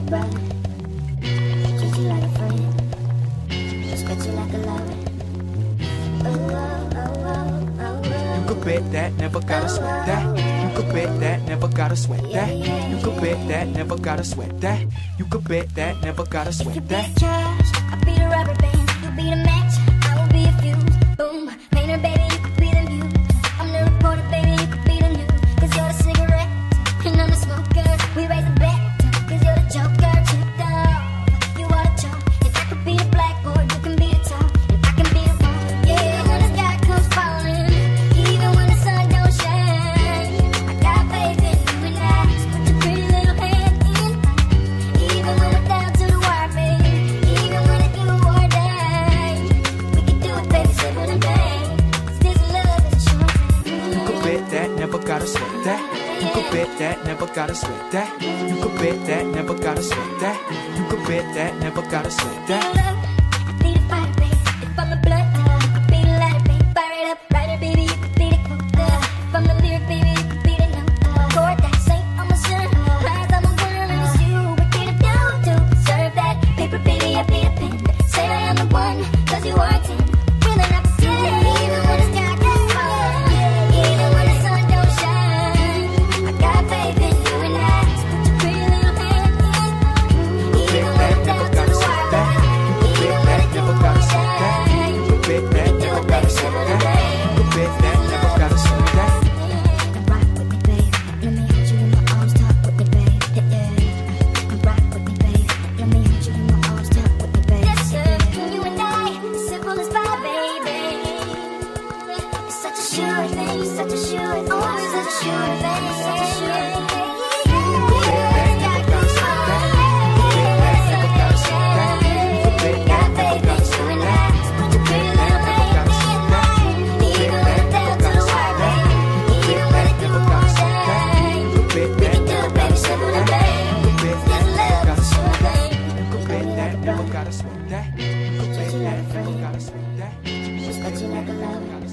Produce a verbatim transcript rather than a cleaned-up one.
brother, treat you like a friend, respect you like a lover. Oh, oh, oh, oh, oh, oh. You could bet that, never gotta sweat that. You could bet that, never gotta sweat that. You could bet that, never gotta sweat that. You could bet that, never gotta If you sweat be that. the cash, I'll be the rubber band. You be the match, I will be a fuse. Boom, painter, baby, you could be the muse. I'm the reporter, baby, you could be the news. Cause you're the cigarette, and I'm the smoker. We raise a bet, cause you're the joker. Chipped off, you are the chalk. If I could be the blackboard, you can be the top. And I can be the wall. Yeah, when the sky comes falling, even when the sun don't shine, I got faith in you and I. Just put your pretty little hand in. Even when we're down to the wire, baby. Even when it's do or die, we can do it, baby, simple and plain. Cause this love is a short thing. You could bet that, never gotta sweat that. You could bet that, never gotta sweat that. You could bet that, never gotta sweat that. You could bet that, never gotta sweat that. I be the fire, baby. If I'm the blood, uh, you could be the lighter, baby. Fire it up, writer, baby, you could be the quote. Uh, if I'm the lyric, baby, you could be the note. Uh, chord that saint on my shirt. Uh, eyes on my worm, and it's you. What can I do to serve that paper, baby? I be a pen. Say I am the one, cause you are ten. Feeling like a ten. Even when the sky gets falling, even when the sun don't shine, I got faith in you and I. Just put your pretty little hand in. Even when I'm down to the wire, baby. Even when it do or die, You could bet that, do never it, baby, gotta simple sweat and that. plain. You could bet that, never gotta sweat that. Come rock with me, babe. Let me hold you in my arms, talk with me, babe. Yeah, yeah. Come rock with me, babe. Let me hold you in my arms, talk with me, babe. Yes, sir. You and I, simple as pie, baby. It's such a sure thing, such a sure thing, oh, it's such a sure thing, such a sure thing. Got faith in you and I. Put your pretty little hand in mine. Even when it's down to the wire, baby. Even when it do or die, we can do it, baby, simple and plain. This love is a sure thing. You could bet that, never gotta sweat that. You could bet that, never gotta sweat that. Respect you like a lover.